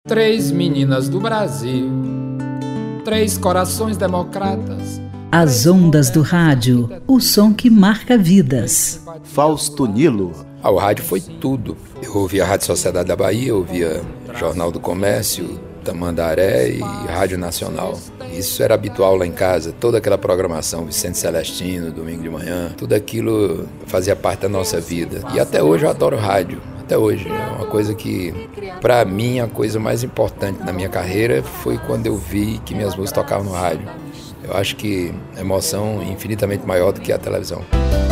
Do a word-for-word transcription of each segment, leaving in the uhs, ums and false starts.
Três meninas do Brasil, três corações democratas. As ondas do rádio, o som que marca vidas. Fausto Nilo. Ah, o rádio foi tudo. Eu ouvia a Rádio Sociedade da Bahia, eu ouvia Jornal do Comércio, Tamandaré e Rádio Nacional. Isso era habitual lá em casa, toda aquela programação, Vicente Celestino, domingo de manhã, tudo aquilo fazia parte da nossa vida. E até hoje eu adoro rádio, até hoje. É uma coisa que, para mim, a coisa mais importante na minha carreira foi quando eu vi que minhas músicas tocavam no rádio. Eu acho que a emoção é infinitamente maior do que a televisão.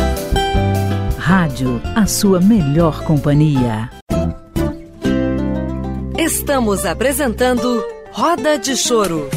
Rádio, a sua melhor companhia. Estamos apresentando Roda de Choro.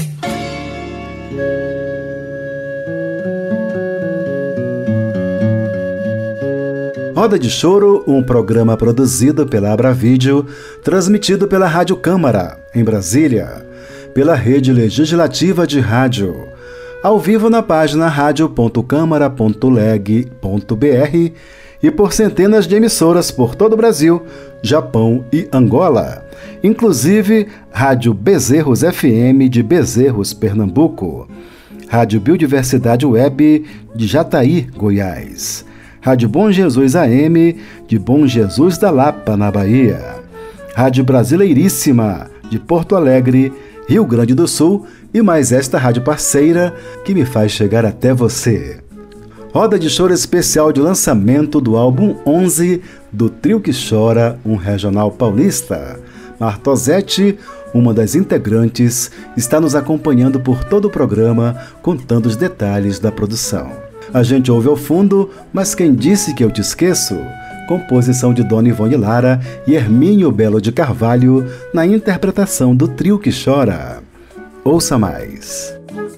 Roda de Choro, um programa produzido pela Abravídeo, transmitido pela Rádio Câmara, em Brasília, pela Rede Legislativa de Rádio, ao vivo na página rádio ponto câmara ponto leg ponto br e por centenas de emissoras por todo o Brasil, Japão e Angola, inclusive Rádio Bezerros F M de Bezerros, Pernambuco, Rádio Biodiversidade Web de Jataí, Goiás, Rádio Bom Jesus A M de Bom Jesus da Lapa, na Bahia, Rádio Brasileiríssima de Porto Alegre, Rio Grande do Sul e mais esta rádio parceira que me faz chegar até você. Roda de Choro especial de lançamento do álbum onze do Trio que Chora, um regional paulista. Martozete, uma das integrantes, está nos acompanhando por todo o programa, contando os detalhes da produção. A gente ouve ao fundo, Mas Quem Disse Que Eu Te Esqueço? Composição de Dona Ivone Lara e Hermínio Belo de Carvalho, na interpretação do Trio que Chora. Ouça mais.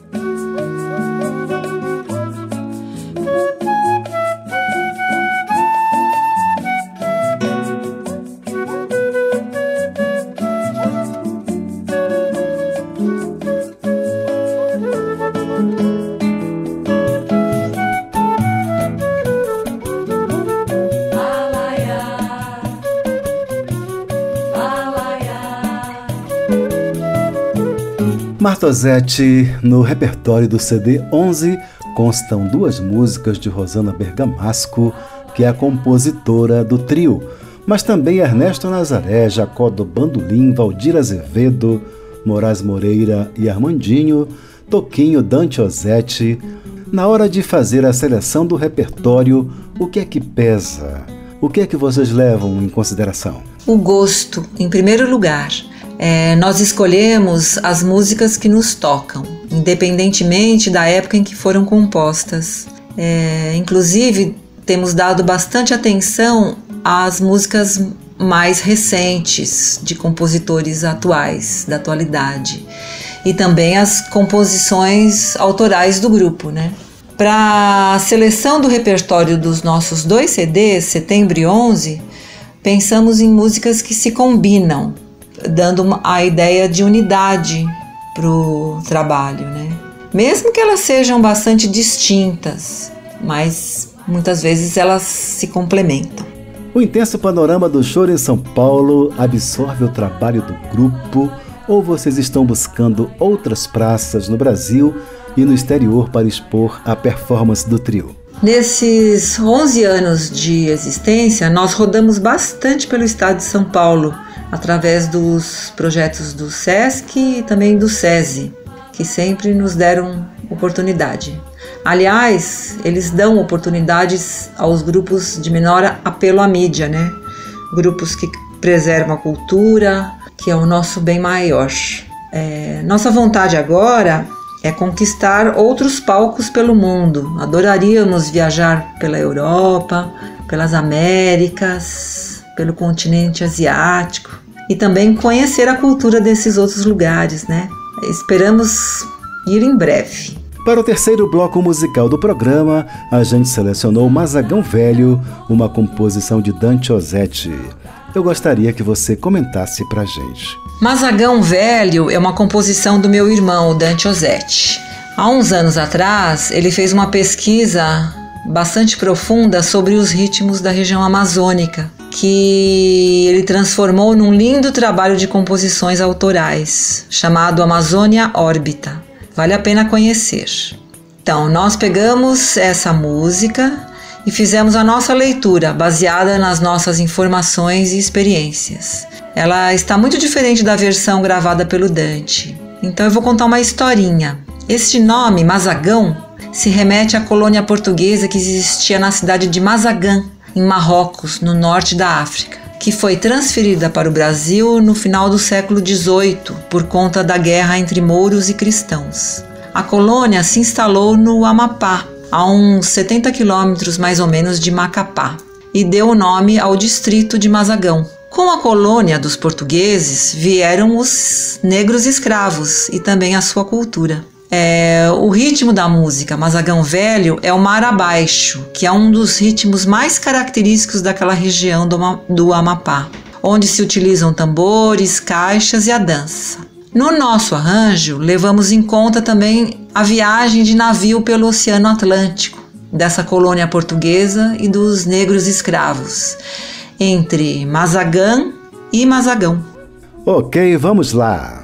Martozete, no repertório do C D onze, constam duas músicas de Rosana Bergamasco, que é a compositora do trio, mas também Ernesto Nazaré, Jacó do Bandolim, Valdir Azevedo, Moraes Moreira e Armandinho, Toquinho, Dante Ozzetti. Na hora de fazer a seleção do repertório, o que é que pesa? O que é que vocês levam em consideração? O gosto, em primeiro lugar. É, nós escolhemos as músicas que nos tocam, independentemente da época em que foram compostas. É, inclusive, temos dado bastante atenção às músicas mais recentes, de compositores atuais, da atualidade, e também as composições autorais do grupo, né? Para a seleção do repertório dos nossos dois C Ds, Setembro e onze, pensamos em músicas que se combinam, dando uma, a ideia de unidade para o trabalho, né? Mesmo que elas sejam bastante distintas, mas muitas vezes elas se complementam. O intenso panorama do choro em São Paulo absorve o trabalho do grupo, ou vocês estão buscando outras praças no Brasil e no exterior para expor a performance do trio? Nesses onze anos de existência, nós rodamos bastante pelo estado de São Paulo, através dos projetos do SESC e também do SESI, que sempre nos deram oportunidade. Aliás, eles dão oportunidades aos grupos de menor apelo à mídia, né? Grupos que preservam a cultura, que é o nosso bem maior. É, nossa vontade agora é conquistar outros palcos pelo mundo. Adoraríamos viajar pela Europa, pelas Américas, pelo continente asiático e também conhecer a cultura desses outros lugares, né? Esperamos ir em breve. Para o terceiro bloco musical do programa, a gente selecionou Mazagão Velho, uma composição de Dante Ozzetti. Eu gostaria que você comentasse pra gente. Mazagão Velho é uma composição do meu irmão, o Dante Ozzetti. Há uns anos atrás, ele fez uma pesquisa bastante profunda sobre os ritmos da região amazônica. que ele transformou num lindo trabalho de composições autorais, chamado Amazônia Órbita. Vale a pena conhecer. Então, nós pegamos essa música e fizemos a nossa leitura, baseada nas nossas informações e experiências. Ela está muito diferente da versão gravada pelo Dante. Então eu vou contar uma historinha. Este nome, Mazagão, se remete à colônia portuguesa que existia na cidade de Mazagan, em Marrocos, no norte da África, que foi transferida para o Brasil no final do século dezoito por conta da guerra entre mouros e cristãos. A colônia se instalou no Amapá, a uns setenta quilômetros mais ou menos de Macapá, e deu o nome ao distrito de Mazagão. Com a colônia dos portugueses vieram os negros escravos e também a sua cultura. É, o ritmo da música Mazagão Velho é o mar abaixo, que é um dos ritmos mais característicos daquela região do, do Amapá, onde se utilizam tambores, caixas e a dança. No nosso arranjo, levamos em conta também a viagem de navio pelo Oceano Atlântico, dessa colônia portuguesa e dos negros escravos, entre Mazagã e Mazagão. Ok, vamos lá.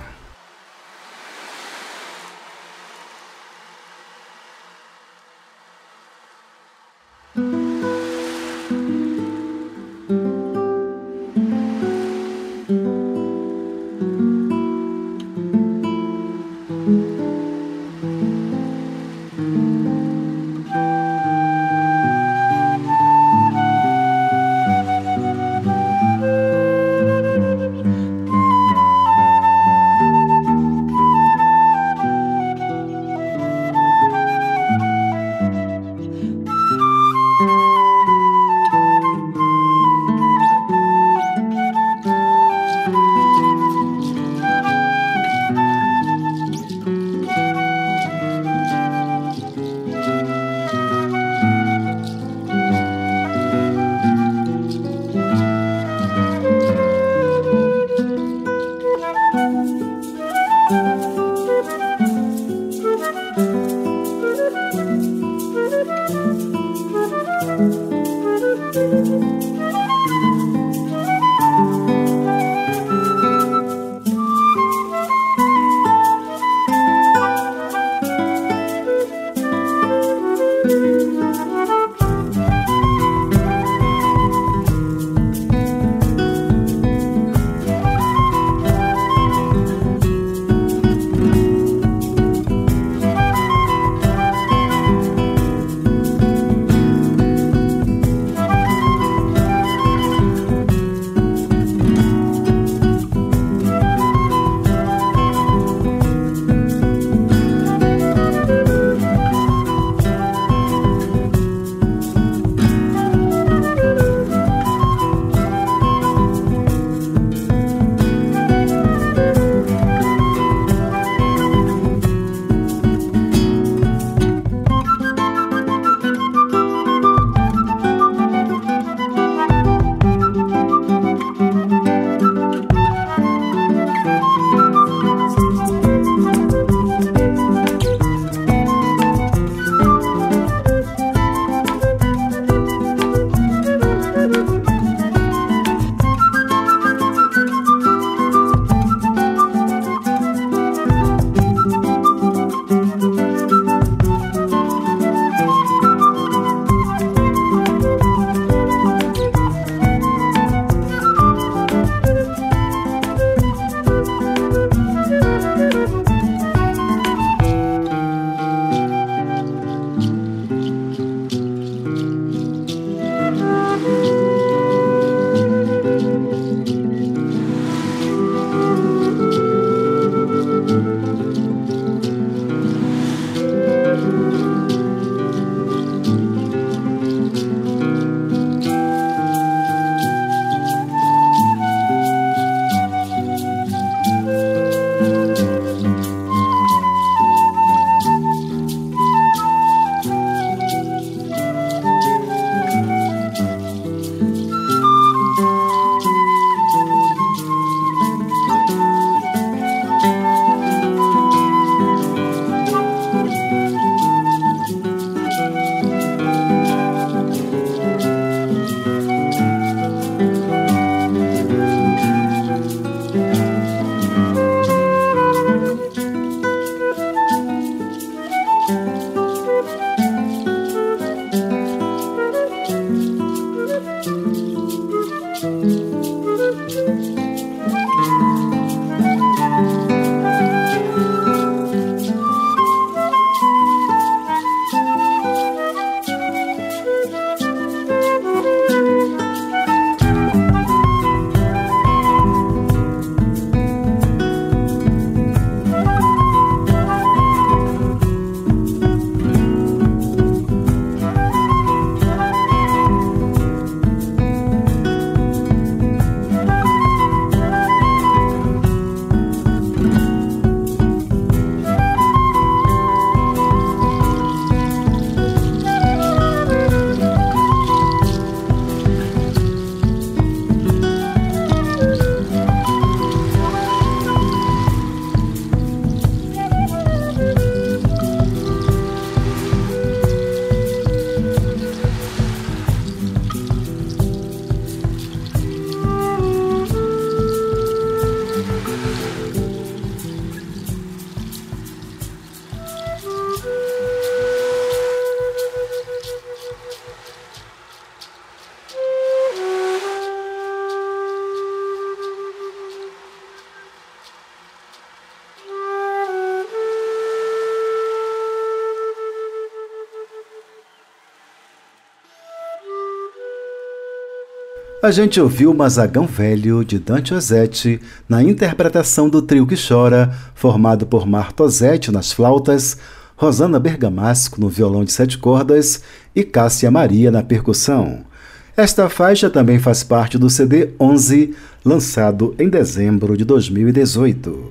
A gente ouviu Mazagão Velho, de Dante Ozzetti, na interpretação do trio que chora, formado por Marta Ozzetti nas flautas, Rosana Bergamasco no violão de sete cordas e Cássia Maria na percussão. Esta faixa também faz parte do C D onze, lançado em dezembro de dois mil e dezoito.